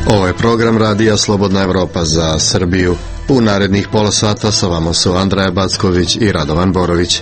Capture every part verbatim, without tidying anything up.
Ovo je program Radija Slobodna Evropa za Srbiju. U narednih pola sata sa vama su Andreja Backović i Radovan Borović.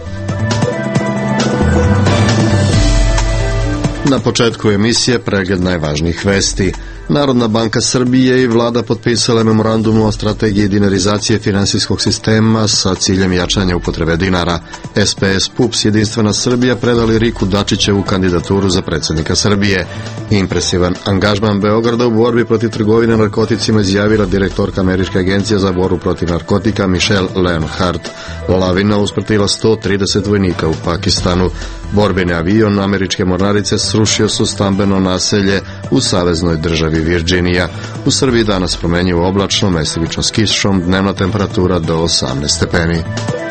Na početku emisije pregled najvažnijih vesti. Narodna banka Srbije i vlada potpisale memorandum o strategiji dinarizacije finansijskog sistema sa ciljem jačanja upotrebe dinara. S P S P U P S Jedinstvena Srbija predali Riku Dačićevu kandidaturu za predsjednika Srbije. Impresivan angažman Beograda u borbi protiv trgovine narkoticima izjavila direktorka Američke agencije za borbu protiv narkotika Michelle Leonhardt. Lavina usmrtila sto trideset vojnika u Pakistanu. Borbeni avion američke mornarice srušio su stambeno naselje u saveznoj državi Virginija. U Srbiji danas promenjivo oblačno, mestimično s kišom, dnevna temperatura do osamnaest stepeni.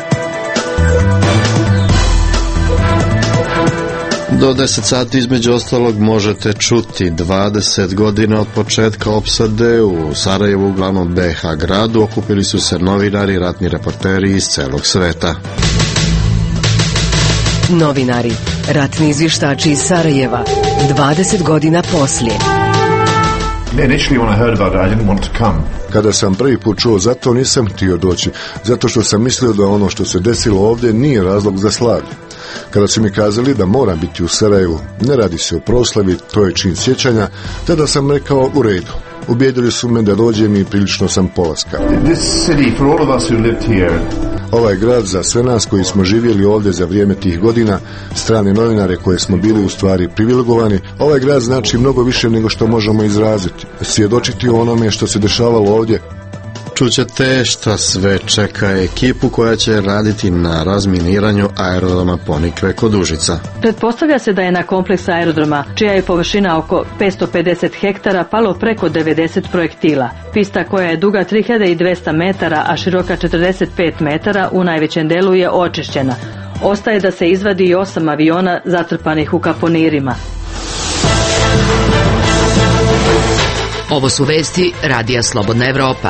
Do deset sati između ostalog možete čuti dvadeset godina od početka opsade u Sarajevu, uglavnom B H gradu, okupili su se novinari i ratni reporteri iz celog sveta. Novinari, ratni izvještači iz Sarajeva, dvadeset godina poslije. Kada sam prvi put čuo za to, nisam htio doći, zato što sam mislio da ono što se desilo ovdje nije razlog za slavlje. Kada su mi kazali da moram biti u Sarajevu, ne radi se o proslavi, to je čin sjećanja, tada sam rekao u redu. Ubijedili su me da dođem i prilično sam polaska. Ovaj grad za sve nas koji smo živjeli ovdje za vrijeme tih godina, strane novinare koje smo bili u stvari privilegovani, ovaj grad znači mnogo više nego što možemo izraziti. Svjedočiti o onome što se dešavalo ovdje. Čućete šta sve čeka ekipu koja će raditi na razminiranju aerodroma Ponikve kod Užica. Pretpostavlja se da je na kompleks aerodroma, čija je površina oko petsto pedeset hektara, palo preko devedeset projektila. Pista koja je duga tri hiljade dvesta metara, a široka četrdeset pet metara, u najvećem delu je očišćena. Ostaje da se izvadi i osam aviona zatrpanih u kaponirima. Ovo su vesti Radija Slobodna Evropa.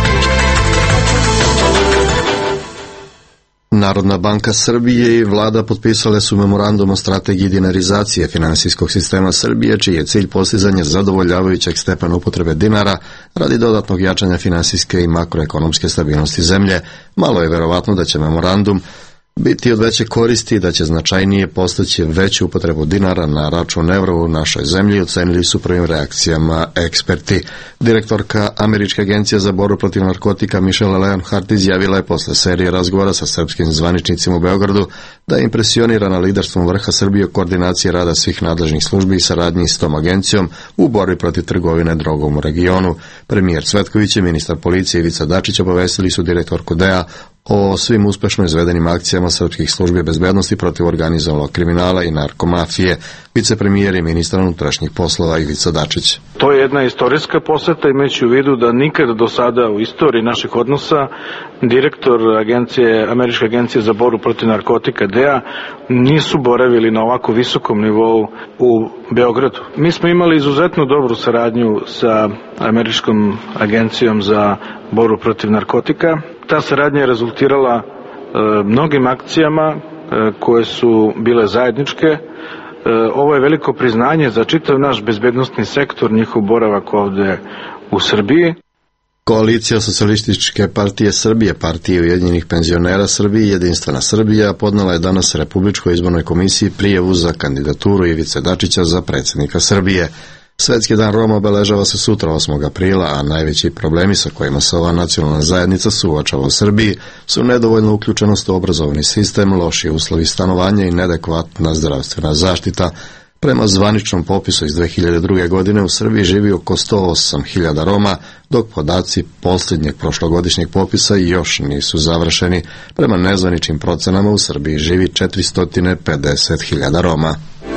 Narodna banka Srbije i vlada potpisale su memorandum o strategiji dinarizacije finansijskog sistema Srbije, čiji je cilj postizanje zadovoljavajućeg stepena upotrebe dinara radi dodatnog jačanja finansijske i makroekonomske stabilnosti zemlje. Malo je verovatno da će memorandum biti od veće koristi i da će značajnije postići veću upotrebu dinara na račun evra u našoj zemlji, ocenili su prvim reakcijama eksperti. Direktorka Američke agencije za borbu protiv narkotika Michelle Leonhardt izjavila je posle serije razgovora sa srpskim zvaničnicima u Beogradu da je impresionirana liderstvom vrha Srbije u koordinaciji rada svih nadležnih službi i saradnji s tom agencijom u borbi protiv trgovine drogom u regionu. Premijer Cvetković i ministar policije Ivica Dačić obavestili su direktorku D E A o svim uspešno izvedenim akcijama srpskih službi bezbednosti protiv organizovanog kriminala i narkomafije. Vicepremijer i ministar unutrašnjih poslova Ivica Dačić. To je jedna istorijska poseta, imajući u vidu da nikada do sada u istoriji naših odnosa direktor agencije, Američke agencije za borbu protiv narkotika D E A nisu boravili na ovako visokom nivou u Beogradu. Mi smo imali izuzetno dobru saradnju sa Američkom agencijom za borbu protiv narkotika. Ta saradnja je rezultirala e, mnogim akcijama e, koje su bile zajedničke. E, ovo je veliko priznanje za čitav naš bezbednosni sektor, njihov boravak ovdje u Srbiji. Koalicija Socijalističke partije Srbije, Partije ujedinjenih penzionera Srbije i Jedinstvena Srbija podnela je danas Republičkoj izbornoj komisiji prijavu za kandidaturu Ivice Dačića za predsjednika Srbije. Svetski dan Roma obeležava se sutra osmog aprila, a najveći problemi sa kojima se ova nacionalna zajednica suočava u Srbiji su nedovoljna uključenost u obrazovni sistem, loši uslovi stanovanja i neadekvatna zdravstvena zaštita. Prema zvaničnom popisu iz dve hiljade druge. godine u Srbiji živi oko sto osam hiljada Roma, dok podaci posljednjeg prošlogodišnjeg popisa još nisu završeni. Prema nezvaničnim procenama u Srbiji živi četiristo pedeset hiljada Roma.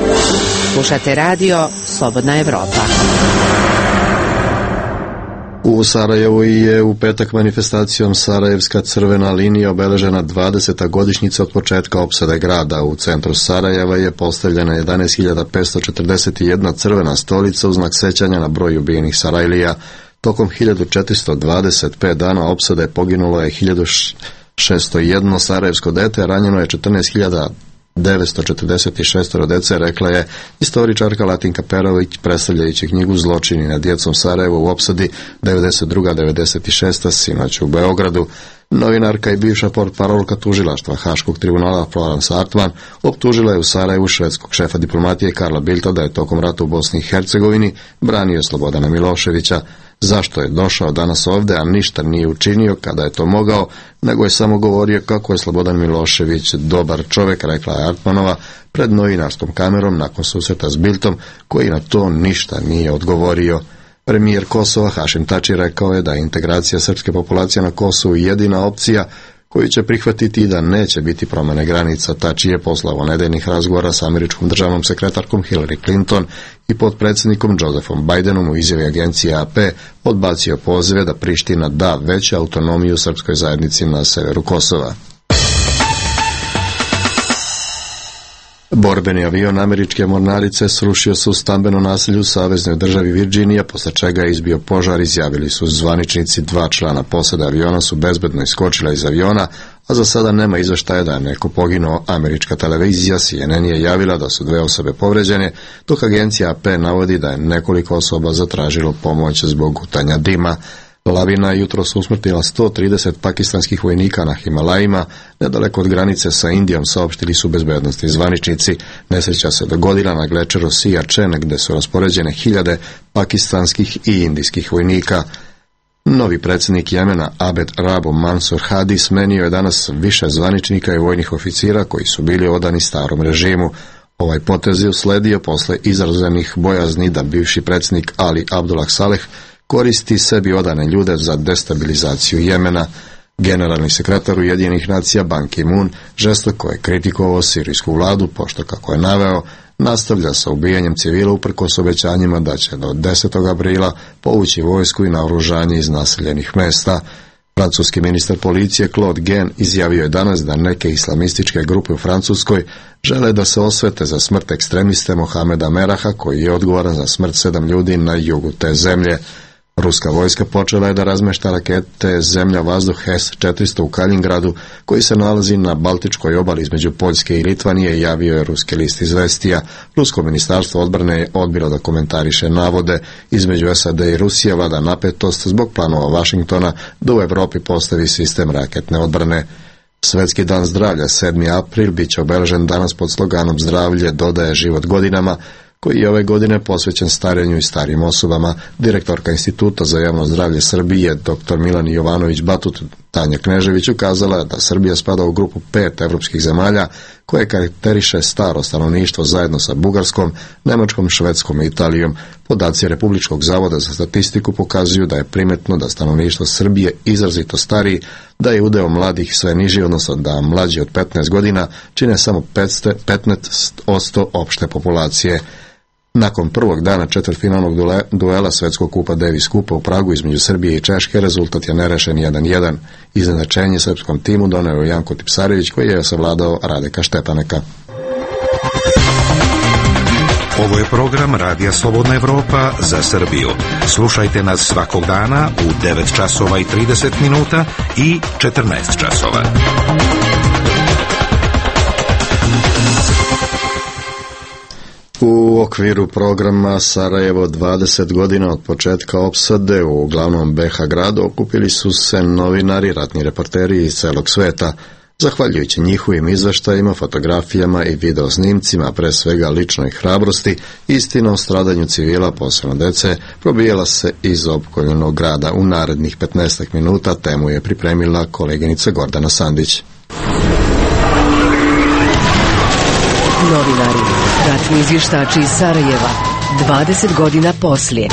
Slušate radio Slobodna Evropa. U Sarajevu je u petak manifestacijom Sarajevska crvena linija obeležena dvadeseta godišnjica od početka opsade grada. U centru Sarajeva je postavljena jedanaest hiljada petsto četrdeset jedna crvena stolica u znak sećanja na broj ubijenih Sarajlija. Tokom hiljadu četiristo dvadeset pet dana opsade poginulo je hiljadu šesto jedno sarajevsko dete, ranjeno je četrnaest hiljada devetsto četrdeset šest dece, rekla je istoričarka Latinka Perović, predstavljajući knjigu Zločini nad djecom Sarajevo u opsadi devedeset druga devedeset šesta sinoć u Beogradu. Novinarka i bivša portparolka tužilaštva Haškog tribunala Florence Hartman optužila je u Sarajevu švedskog šefa diplomatije Karla Bildta da je tokom rata u Bosni i Hercegovini branio Slobodana Miloševića. Zašto je došao danas ovdje, a ništa nije učinio kada je to mogao, nego je samo govorio kako je Slobodan Milošević dobar čovjek, rekla je Hartmanova pred novinarskom kamerom nakon susreta s Bildtom, koji na to ništa nije odgovorio. Premijer Kosova Hašim Tači rekao je da je integracija srpske populacije na Kosovu jedina opcija koju će prihvatiti i da neće biti promjene granica. Tači je poslao nedeljnih razgovora s američkom državnom sekretarkom Hillary Clinton i potpredsjednikom Josephom Bidenom u izjavi agencije A P odbacio pozive da Priština da veću autonomiju srpskoj zajednici na severu Kosova. Borbeni avion američke mornarice srušio se u stambeno naselje u saveznoj državi Virginija, posle čega je izbio požar, izjavili su zvaničnici. Dva člana posade aviona su bezbedno iskočila iz aviona, a za sada nema izveštaja da je neko poginuo. Američka televizija C N N je javila da su dve osobe povređene, dok agencija A P navodi da je nekoliko osoba zatražilo pomoć zbog gutanja dima. Lavina je jutros usmrtila sto trideset pakistanskih vojnika na Himalajima, nedaleko od granice sa Indijom, saopštili su bezbednosti zvaničnici. Nesreća se dogodila na glečeru Siachen, gde su raspoređene hiljade pakistanskih i indijskih vojnika. Novi predsjednik Jemena Abed Rabo Mansur Hadi smenio je danas više zvaničnika i vojnih oficira koji su bili odani starom režimu. Ovaj potez je usledio posle izraženih bojazni da bivši predsjednik Ali Abdullah Saleh koristi sebi odane ljude za destabilizaciju Jemena. Generalni sekretar Ujedinjenih nacija Ban Ki-moon žestoko je kritikovao sirijsku vladu, pošto, kako je naveo, nastavlja sa ubijanjem civila uprkos obećanjima da će do desetog aprila povući vojsku i naoružanje iz naseljenih mesta. Francuski ministar policije Claude Gen izjavio je danas da neke islamističke grupe u Francuskoj žele da se osvete za smrt ekstremiste Mohameda Meraha, koji je odgovoran za smrt sedam ljudi na jugu te zemlje. Ruska vojska počela je da razmešta rakete zemlja-vazduh S četiristo u Kalingradu, koji se nalazi na Baltičkoj obali između Poljske i Litvanije, javio je ruski list Izvestija. Rusko ministarstvo odbrane je odbilo da komentariše navode. Između S A D i Rusije vlada napetost zbog planova Vašingtona da u Evropi postavi sistem raketne odbrane. Svetski dan zdravlja, sedmi april, bit će obeležen danas pod sloganom Zdravlje dodaje život godinama, koji je ove godine posvećen starenju i starijim osobama. Direktorka Instituta za javno zdravlje Srbije, dr Milan Jovanović Batut, Tanja Knežević, ukazala da Srbija spada u grupu pet evropskih zemalja koje karakteriše staro stanovništvo zajedno sa Bugarskom, Nemačkom, Švedskom i Italijom. Podaci Republičkog zavoda za statistiku pokazuju da je primetno da stanovništvo Srbije izrazito stariji, da je udeo mladih sve niži, odnosno da mlađi od petnaest godina čine samo petnaest posto opšte populacije. Nakon prvog dana četvrtfinalnog duela Svetskog kupa Davis Kupa u Pragu između Srbije i Češke, rezultat je nerešen jedan jedan. Iznenačenje srpskom timu doneo je Janko Tipsarević, koji je savladao Radeka Štepaneka. Ovo je program Radija Slobodna Evropa za Srbiju. Slušajte nas svakog dana u devet časova i trideset minuta i četrnaest časova. U okviru programa Sarajevo dvadeset godina od početka opsade u glavnom B H gradu okupili su se novinari, ratni reporteri iz celog sveta. Zahvaljujući njihovim izveštajima, fotografijama i video snimcima, pre svega ličnoj hrabrosti, istina o stradanju civila, posebno dece, probijela se iz opkoljenog grada. U narednih petnaest minuta temu je pripremila koleginica Gordana Sandić. Novinari, ratni izvještači iz Sarajeva, dvadeset godina poslije.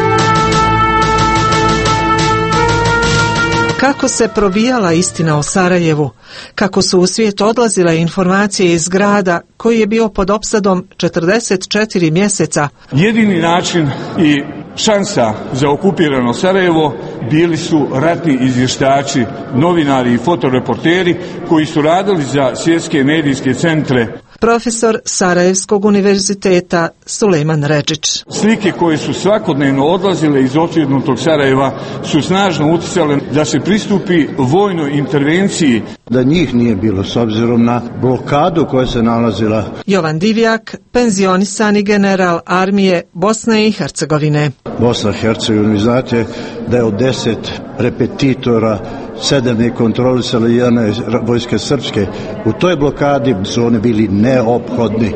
Kako se probijala istina o Sarajevu, kako su u svijet odlazile informacije iz grada koji je bio pod opsadom četrdeset četiri mjeseca. Jedini način i šansa za okupirano Sarajevo bili su ratni izvještači, novinari i fotoreporteri koji su radili za svjetske medijske centre. Profesor Sarajevskog univerziteta Sulejman Redžić. Slike koje su svakodnevno odlazile iz otvirnutog Sarajeva su snažno utjecale da se pristupi vojnoj intervenciji. da njih nije bilo s obzirom na blokadu koja se nalazila. Jovan Divjak, penzionisani general armije Bosne i Hercegovine. Bosna i Hercegovina, vi znate da je od deset repetitora sedam je kontrolisali jedne vojske srpske. U toj blokadi su oni bili neophodni.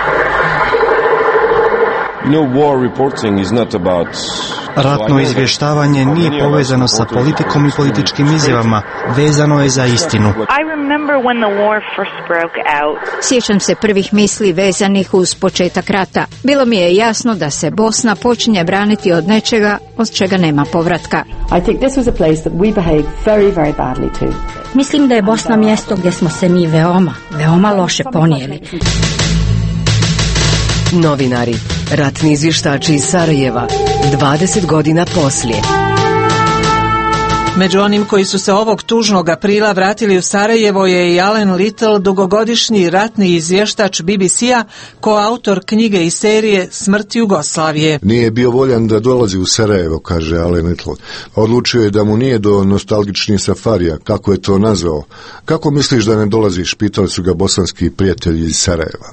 You know, war reporting is not about... Ratno izvještavanje nije povezano sa politikom i političkim izjavama, vezano je za istinu. Sjećam se prvih misli vezanih uz početak rata. Bilo mi je jasno da se Bosna počinje braniti od nečega od čega nema povratka. Mislim da je Bosna mjesto gdje smo se mi veoma, veoma loše ponijeli. Novinari, ratni izvještači iz Sarajeva, dvadeset godina poslije. Među onim koji su se ovog tužnog aprila vratili u Sarajevo je i Alan Little, dugogodišnji ratni izvještač B B C-a, koautor knjige i serije Smrt Jugoslavije. Nije bio voljan da dolazi u Sarajevo, kaže Alan Little. Odlučio je da mu nije do nostalgičnih safarija, kako je to nazvao. Kako misliš da ne dolaziš, pitali su ga bosanski prijatelji iz Sarajeva.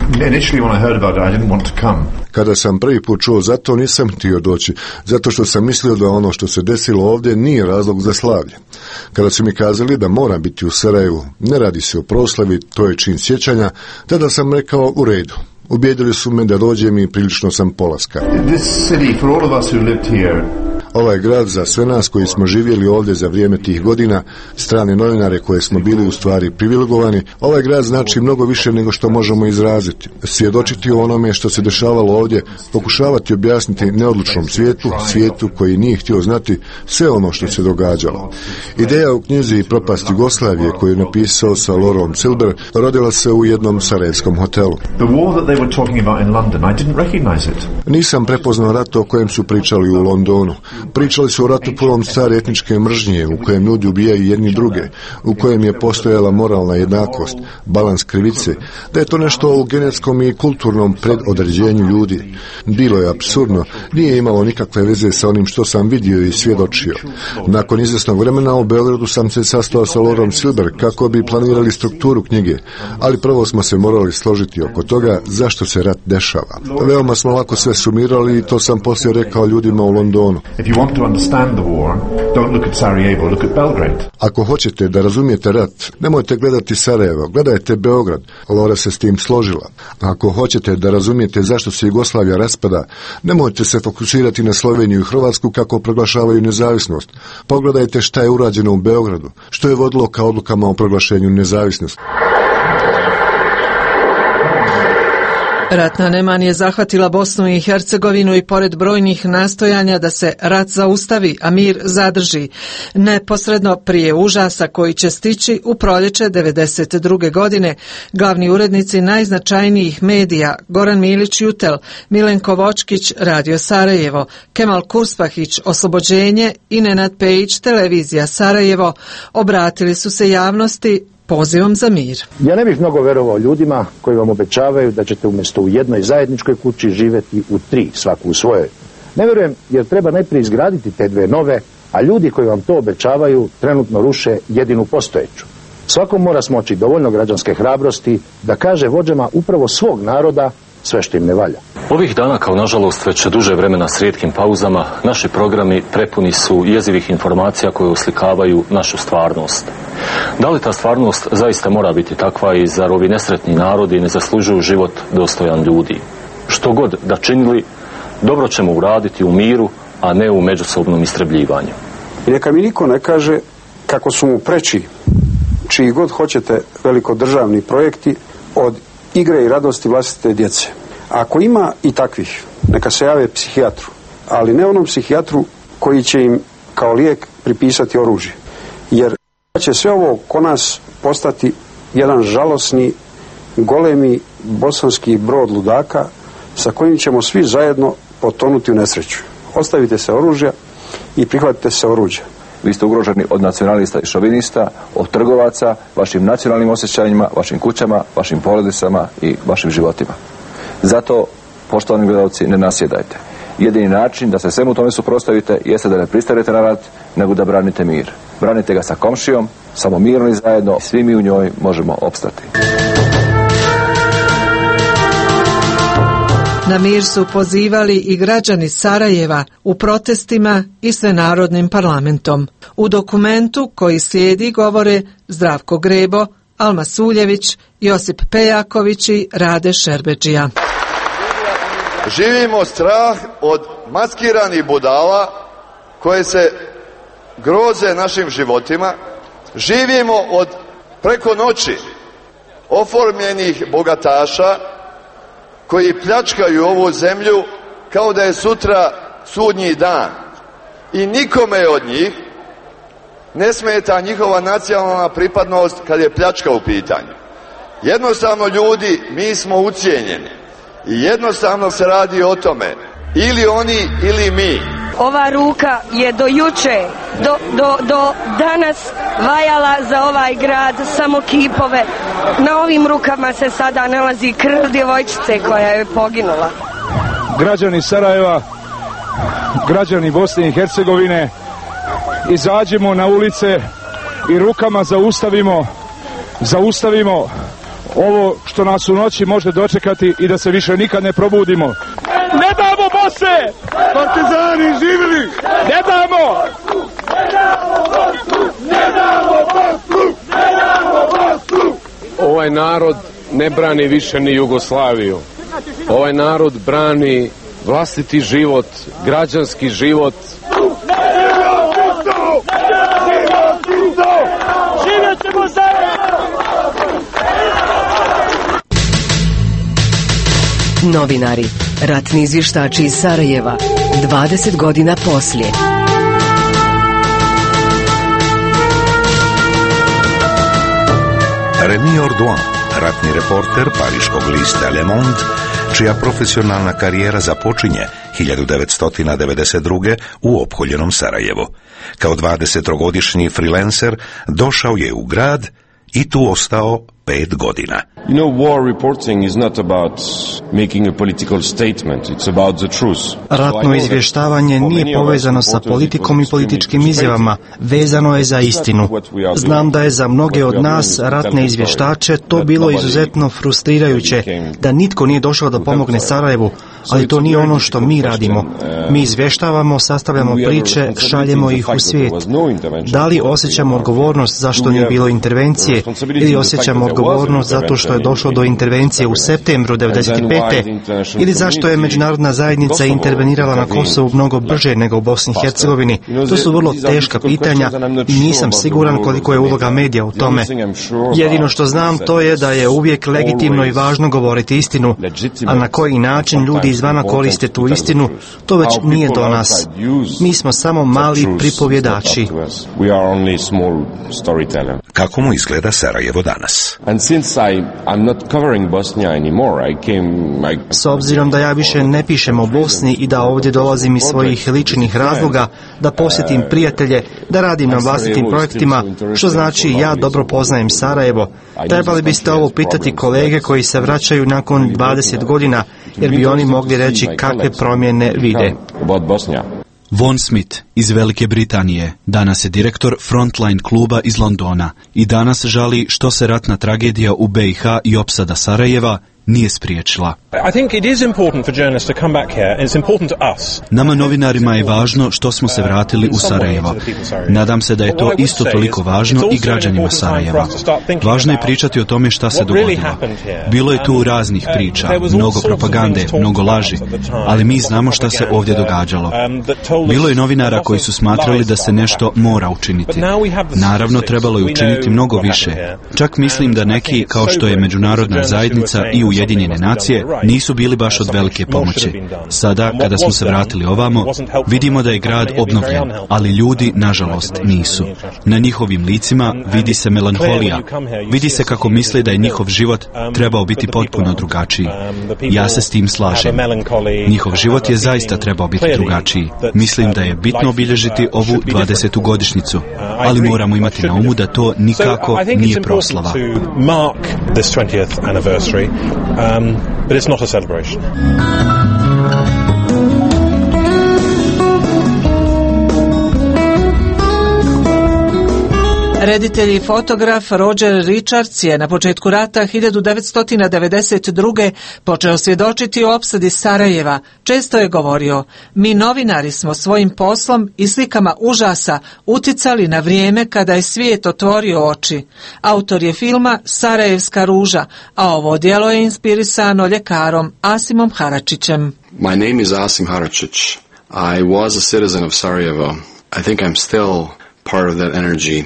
Kada sam prvi put čuo za to, nisam htio doći, zato što sam mislio da ono što se desilo ovdje nije razlog za slavlje. Kada su mi kazali da moram biti u Sarajevu, ne radi se o proslavi, to je čin sjećanja, tada sam rekao u redu. Ubijedili su me da dođem i prilično sam polaska. Ovaj grad za sve nas koji smo živjeli ovdje za vrijeme tih godina, strane novinare koje smo bili u stvari privilegovani, ovaj grad znači mnogo više nego što možemo izraziti. Svjedočiti o onome što se dešavalo ovdje, pokušavati objasniti neodlučnom svijetu, svijetu koji nije htio znati sve ono što se događalo. Ideja u knjizi Propast Jugoslavije koju je napisao sa Lorom Silber rodila se u jednom sarajevskom hotelu. Nisam prepoznao rat o kojem su pričali u Londonu. Pričali su o ratu punom stare etničke mržnje, u kojem ljudi ubijaju jedni druge, u kojem je postojala moralna jednakost, balans krivice, da je to nešto u genetskom i kulturnom predodređenju ljudi. Bilo je apsurdno, nije imalo nikakve veze sa onim što sam vidio i svjedočio. Nakon izvjesnog vremena u Beogradu sam se sastao sa Lorom Silber kako bi planirali strukturu knjige, ali prvo smo se morali složiti oko toga zašto se rat dešava. Veoma smo lako sve sumirali i to sam poslije rekao ljudima u Londonu. Ako hoćete da razumijete rat, nemojte gledati Sarajevo, gledajte Beograd. Lora se s tim složila. Ako hoćete da razumijete zašto se Jugoslavija raspada, nemojte se fokusirati na Sloveniju i Hrvatsku kako proglašavaju nezavisnost. Pogledajte šta je urađeno u Beogradu, što je vodilo ka odlukama o proglašenju nezavisnosti. Ratna neman je zahvatila Bosnu i Hercegovinu i pored brojnih nastojanja da se rat zaustavi, a mir zadrži, neposredno prije užasa koji će stići u proljeće devedeset druge godine, glavni urednici najznačajnijih medija Goran Milić Jutel, Milenko Vočkić, Radio Sarajevo, Kemal Kurspahić, Oslobođenje i Nenad Pejić, Televizija Sarajevo, obratili su se javnosti pozivom za mir. Ja ne bih mnogo verovao ljudima koji vam obećavaju da ćete umjesto u jednoj zajedničkoj kući živjeti u tri, svaku u svojoj. Ne vjerujem jer treba najprije izgraditi te dve nove, a ljudi koji vam to obećavaju trenutno ruše jedinu postojeću. Svakom mora smoći dovoljno građanske hrabrosti da kaže vođama upravo svog naroda sve što im ne valja. Ovih dana, kao nažalost već duže vremena s rijetkim pauzama, naši programi prepuni su jezivih informacija koje uslikavaju našu stvarnost. Da li ta stvarnost zaista mora biti takva i zar ovi nesretni narodi ne zaslužuju život dostojan ljudi? Što god da činili, dobro ćemo uraditi u miru, a ne u međusobnom istrebljivanju. I neka mi niko ne kaže kako su mu preči čiji god hoćete velikodržavni projekti od igre i radosti vlastite djece. Ako ima i takvih, neka se jave psihijatru, ali ne onom psihijatru koji će im kao lijek pripisati oružje. Jer će sve ovo ko nas postati jedan žalosni, golemi bosanski brod ludaka sa kojim ćemo svi zajedno potonuti u nesreću. Ostavite se oružja i prihvatite se oruđa. Vi ste ugroženi od nacionalista i šovinista, od trgovaca, vašim nacionalnim osjećanjima, vašim kućama, vašim porodicama i vašim životima. Zato, poštovani gledalci, ne nasjedajte. Jedini način da se svemu tome suprotstavite jeste da ne pristanete na rat, nego da branite mir. Branite ga sa komšijom, samo mirno i zajedno, svi mi u njoj možemo opstati. Na mir su pozivali i građani Sarajeva u protestima i svenarodnim parlamentom. U dokumentu koji slijedi govore Zdravko Grebo, Alma Suljević, Josip Pejaković i Rade Šerbedžija. Živimo strah od maskiranih budala koje se groze našim životima. Živimo od preko noći oformljenih bogataša koji pljačkaju ovu zemlju kao da je sutra sudnji dan. I nikome od njih ne smeta njihova nacionalna pripadnost kad je pljačka u pitanju. Jednostavno ljudi, mi smo ucijenjeni. I jednostavno se radi o tome, ili oni ili mi. Ova ruka je do juče, do, do, do danas vajala za ovaj grad samo kipove. Na ovim rukama se sada nalazi krv djevojčice koja je poginula. Građani Sarajeva, građani Bosne i Hercegovine, izađemo na ulice i rukama zaustavimo, zaustavimo ovo što nas u noći može dočekati i da se više nikad ne probudimo. Ne damo Bosne! Partizani živjeli! Ne damo! Ne damo Bosnu! Ne damo Bosnu! Ne damo Bosnu! Ovaj narod ne brani više ni Jugoslaviju. Ovaj narod brani vlastiti život, građanski život. Živjet ćemo zajedno! Novinari, ratni izvještači iz Sarajeva, dvadeset godina poslije. Remy Orduan, ratni reporter pariškog lista Le Monde, čija profesionalna karijera započinje hiljadu devetsto devedeset druge u opkoljenom Sarajevu. Kao dvadesetogodišnji freelancer došao je u grad i tu ostao pet godina. You know, war reporting is not about making a political statement, it's about the truth. Ratno izvještavanje nije povezano sa politikom i političkim izjavama, vezano je za istinu. Znam da je za mnoge od nas, ratne izvještače, to bilo izuzetno frustrirajuće, da nitko nije došao da pomogne Sarajevu, ali to nije ono što mi radimo. Mi izvještavamo, sastavljamo priče, šaljemo ih u svijet. Da li osjećamo odgovornost zašto nije bilo intervencije, ili osjećamo odgovornost zato što je došlo do intervencije u septembru devedeset pete ili zašto je međunarodna zajednica intervenirala na Kosovu mnogo brže nego u Bosni i Hercegovini. To su vrlo teška pitanja i nisam siguran koliko je uloga medija u tome. Jedino što znam to je da je uvijek legitimno i važno govoriti istinu, a na koji način ljudi izvana koriste tu istinu, to već nije do nas. Mi smo samo mali pripovjedači. Kako mu izgleda Sarajevo danas? S obzirom da ja više ne pišem o Bosni i da ovdje dolazim iz svojih ličnih razloga, da posjetim prijatelje, da radim na vlastitim projektima, što znači ja dobro poznajem Sarajevo. Trebali biste ovo pitati kolege koji se vraćaju nakon dvadeset godina, jer bi oni mogli reći kakve promjene vide. Von Smith iz Velike Britanije danas je direktor Frontline kluba iz Londona i danas žali što se ratna tragedija u B i H i opsada Sarajeva nije spriječila. Nama novinarima je važno što smo se vratili u Sarajevo. Nadam se da je to isto toliko važno i građanima Sarajeva. Važno je pričati o tome šta se dogodilo. Bilo je tu raznih priča, mnogo propagande, mnogo laži, ali mi znamo šta se ovdje događalo. Bilo je novinara koji su smatrali da se nešto mora učiniti. Naravno, trebalo je učiniti mnogo više. Čak mislim da neki, kao što je međunarodna zajednica i Ujedinjene nacije, nisu bili baš od velike pomoći. Sada, kada smo se vratili ovamo, vidimo da je grad obnovljen, ali ljudi, nažalost, nisu. Na njihovim licima vidi se melanholija. Vidi se kako misle da je njihov život trebao biti potpuno drugačiji. Ja se s tim slažem. Njihov život je zaista trebao biti drugačiji. Mislim da je bitno obilježiti ovu dvadesetu godišnjicu, ali moramo imati na umu da to nikako nije proslava. Um, but it's not a celebration. Reditelj i fotograf Roger Richards je na početku rata hiljadu devetsto devedeset druge počeo svjedočiti o opsadi Sarajeva. Često je govorio: mi novinari smo svojim poslom i slikama užasa uticali na vrijeme kada je svijet otvorio oči. Autor je filma Sarajevska ruža, a ovo djelo je inspirisano ljekarom Asimom Haračićem. My name is Asim Haračić. I was a citizen of Sarajevo. I think I'm still part of that energy.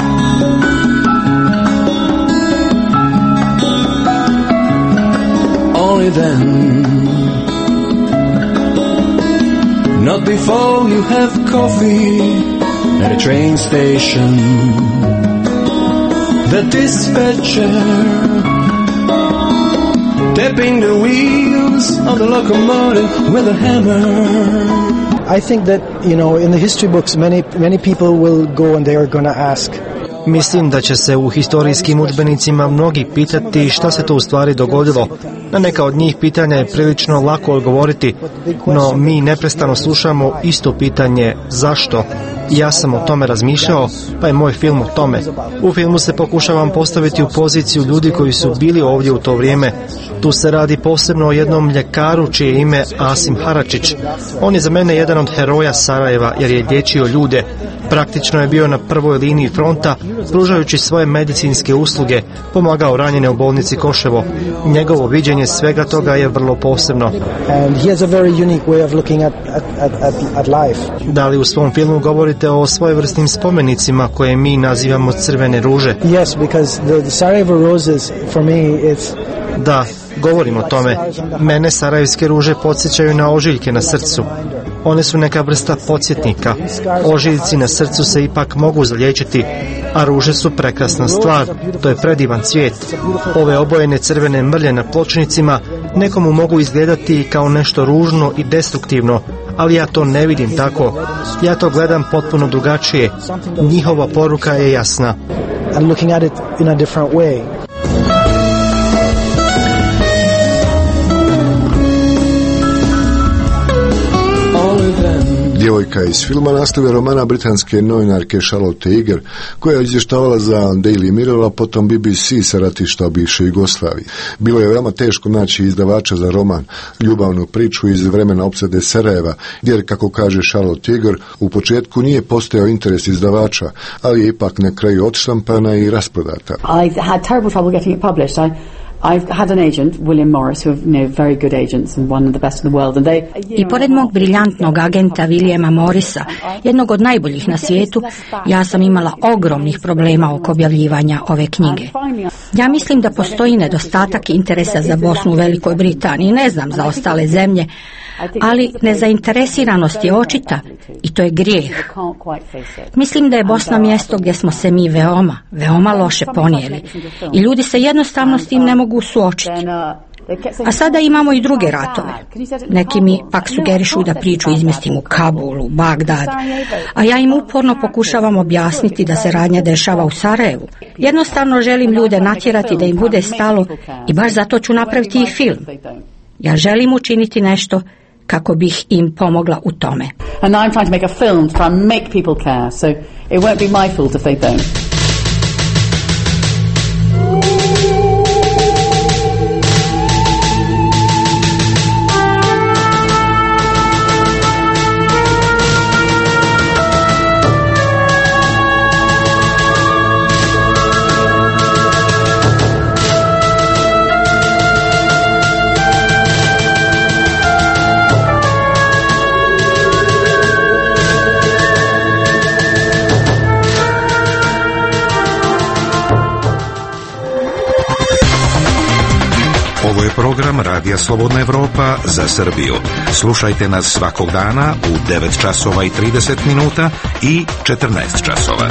Only then, not before you have coffee at a train station. The dispatcher tapping the wheels of the locomotive with a hammer. I think that, you know, in the history books many many people will go and they are going to ask. Mislim da će se u historijskim udžbenicima mnogi pitati šta se to u stvari dogodilo. Na neka od njih pitanja je prilično lako odgovoriti, no mi neprestano slušamo isto pitanje zašto. Ja sam o tome razmišljao, pa je moj film o tome. U filmu se pokušavam postaviti u poziciju ljudi koji su bili ovdje u to vrijeme. Tu se radi posebno o jednom ljekaru čije ime Asim Haračić. On je za mene jedan od heroja Sarajeva jer je liječio ljude. Praktično je bio na prvoj liniji fronta, pružajući svoje medicinske usluge, pomagao ranjene u bolnici Koševo. Njegovo viđenje svega toga je vrlo posebno. And he has a very unique way of looking at, at, at, at life. Da li u svom filmu govorite o svojevrsnim spomenicima koje mi nazivamo crvene ruže? Yes, because the, the Sarajevo roses for me it's Da, govorim o tome. Mene sarajevske ruže podsjećaju na ožiljke na srcu. One su neka vrsta podsjetnika. Ožiljci na srcu se ipak mogu zaliječiti, a ruže su prekrasna stvar. To je predivan cvijet. Ove obojene crvene mrlje na pločnicima nekomu mogu izgledati kao nešto ružno i destruktivno, ali ja to ne vidim tako. Ja to gledam potpuno drugačije. Njihova poruka je jasna. I'm looking at it in a different way. Djevojka iz filma nastavlja romana britanske novinarke Charlotte Iger, koja je izvještavala za Daily Mirror, a potom B B C sa ratišta bivše Jugoslavije. Bilo je veoma teško naći izdavača za roman, ljubavnu priču iz vremena opsade Sarajeva, jer, kako kaže Charlotte Iger, u početku nije postojao interes izdavača, ali je ipak na kraju odštampana i rasprodata. I had terrible trouble getting it published. I I've had an agent, William Morris, who are, you know, very good agents and one of the best in the world. And they, I pored mog briljantnog agenta Williama Morrisa, jednog od najboljih na svijetu, ja sam imala ogromnih problema oko objavljivanja ove knjige. Ja mislim da postoji nedostatak interesa za Bosnu u Velikoj Britaniji, ne znam za ostale zemlje, ali nezainteresiranost je očita i to je grijeh. Mislim da je Bosna mjesto gdje smo se mi veoma, veoma loše ponijeli i ljudi se jednostavno s tim ne mogu suočiti. A sada imamo i druge ratove. Neki mi pak sugerišu da priču izmjestim u Kabulu, Bagdad, a ja im uporno pokušavam objasniti da se radnja dešava u Sarajevu. Jednostavno želim ljude natjerati da im bude stalo i baš zato ću napraviti i film. Ja želim učiniti nešto kako bih im pomogla u tome. And I'm trying to make a film to try and make people care, so it won't be my fault if they don't. Ovo je program Radija Slobodna Evropa za Srbiju. Slušajte nas svakog dana u devet časova i trideset minuta i četrnaest časova.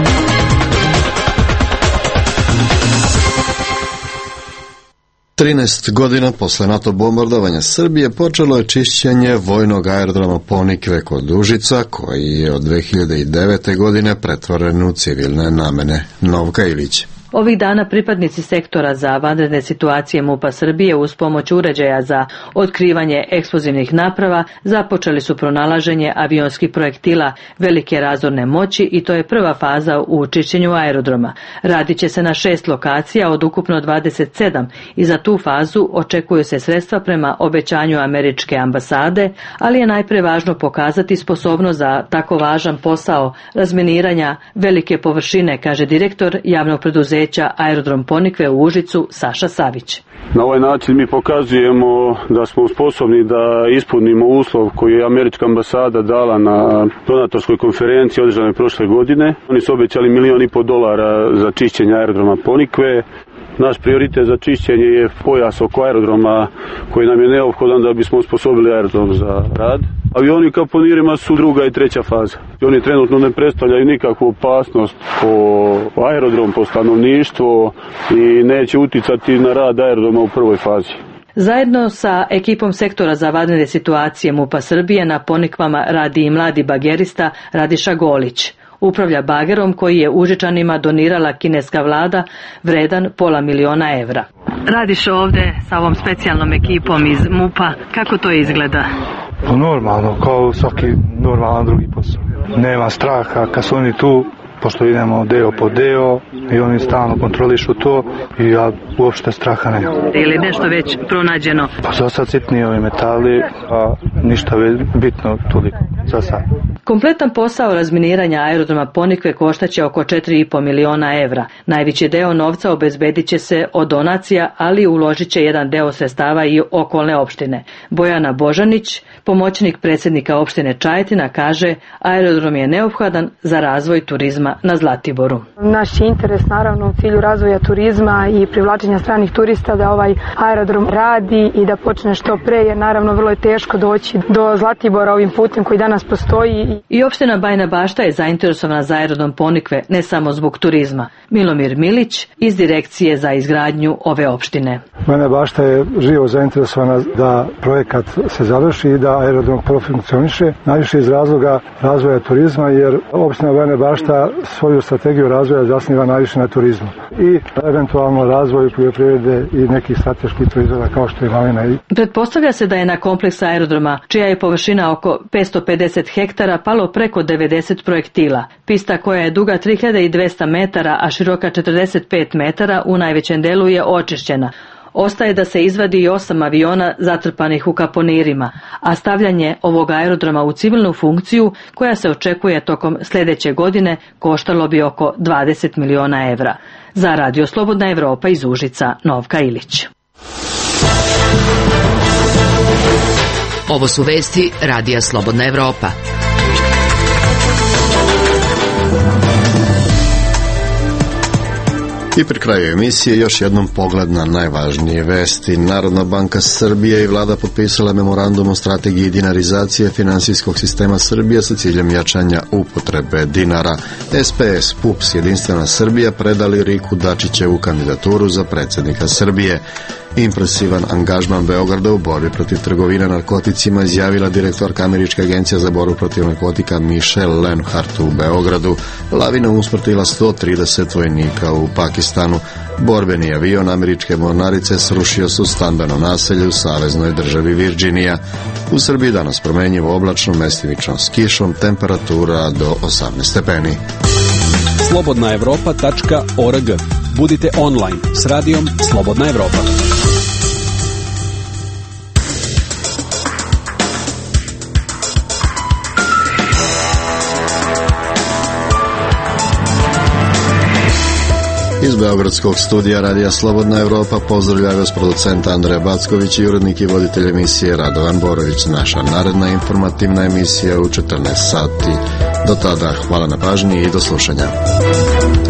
trinaest godina posle NATO bombardovanja Srbije počelo je čišćenje vojnog aerodroma Ponikve kod Užica, koji je od dve hiljade devete. godine pretvoren u civilne namene. Novka Ilić. Ovih dana pripadnici sektora za vanredne situacije MUP-a Srbije uz pomoć uređaja za otkrivanje eksplozivnih naprava započeli su pronalaženje avionskih projektila velike razorne moći i to je prva faza u čišćenju aerodroma. Radit će se na šest lokacija od ukupno dvadeset sedam i za tu fazu očekuju se sredstva prema obećanju američke ambasade, ali je najpre važno pokazati sposobnost za tako važan posao razminiranja velike površine, kaže direktor javnog preduzeća Aerodrom Ponikve u Užicu Saša Savić. Na ovaj način mi pokazujemo da smo sposobni da ispunimo uslov koji je američka ambasada dala na donatorskoj konferenciji održanoj prošle godine. Oni su obećali milijon i po dolara za čišćenje aerodroma Ponikve. Naš prioritet za čišćenje je pojas oko aerodroma koji nam je neophodan da bismo osposobili aerodrom za rad. Avioni u kaponirima su druga i treća faza. Oni trenutno ne predstavljaju nikakvu opasnost po aerodrom, po stanovništvo i neće uticati na rad aerodroma u prvoj fazi. Zajedno sa ekipom sektora za vanredne situacije MUP-a Srbije na Ponikvama radi i mladi bagerista Radiša Golić. Upravlja bagerom koji je Užičanima donirala kineska vlada vredan pola miliona evra. Radiš ovde sa ovom specijalnom ekipom iz MUP-a. Kako to izgleda? Normalno, kao svaki normalan drugi posao. Nema straha kad su oni tu, pošto idemo deo po deo i oni stalno kontrolišu to i ja uopšte straha nema. Ili nešto već pronađeno? Pa za sad sitnije ovi metali, a ništa bitno toliko za sad. Kompletan posao razminiranja aerodroma Ponikve koštaće oko četiri i po miliona evra. Najveći deo novca obezbedit će se od donacija, ali uložit će jedan deo sredstava i okolne opštine. Bojana Božanić, pomoćnik predsjednika opštine Čajetina, kaže aerodrom je neophodan za razvoj turizma na Zlatiboru. Naš je interes naravno u cilju razvoja turizma i privlačenja stranih turista da ovaj aerodrom radi i da počne što pre, jer naravno vrlo je teško doći do Zlatibora ovim putem koji danas postoji. I opština Bajina Bašta je zainteresovana za aerodrom Ponikve ne samo zbog turizma. Milomir Milić iz Direkcije za izgradnju ove opštine. Bajina Bašta je živo zainteresovana da projekat se završi i da aerodrom profunkcioniše, najviše iz razloga razvoja turizma, jer opština Bajina Bašta svoju strategiju razvoja zasniva najviše na turizmu i eventualno razvoju poljoprivrede i nekih strateških proizvoda kao što je malina. Pretpostavlja se da je na kompleks aerodroma, čija je površina oko petsto pedeset hektara, palo preko devedeset projektila. Pista koja je duga tri hiljade dvesta metara, a široka četrdeset pet metara, u najvećem delu je očišćena. Ostaje da se izvadi i osam aviona zatrpanih u kaponirima, a stavljanje ovog aerodroma u civilnu funkciju, koja se očekuje tokom sljedeće godine, koštalo bi oko dvadeset miliona evra. Za Radio Slobodna Evropa iz Užica, Novka Ilić. Ovo su vesti Radija Slobodna Evropa. I pri kraju emisije još jednom pogled na najvažnije vesti. Narodna banka Srbije i vlada potpisala memorandum o strategiji dinarizacije finansijskog sistema Srbije sa ciljem jačanja upotrebe dinara. S P S, P U P S, Jedinstvena Srbija predali Riku Dačićevu kandidaturu za predsjednika Srbije. Impresivan angažman Beograda u borbi protiv trgovine narkoticima izjavila direktorka Američke agencije za borbu protiv narkotika Michelle Lenhart u Beogradu. Lavina usmrtila sto trideset vojnika u Pakistanu. Borbeni avion američke mornarice srušio su stambeno naselje u saveznoj državi Virginija. U Srbiji danas promenjivo oblačno, mestimično s kišom, temperatura do osamnaest stepeni. slobodna evropa tačka org. Budite online s radijom Slobodna Evropa. Iz beogradskog studija Radija Slobodna Evropa pozdravljaju vas producent Andreja Backović i urednik i voditelj emisije Radovan Borović. Naša naredna informativna emisija u četrnaest sati. Do tada hvala na pažnji i do slušanja.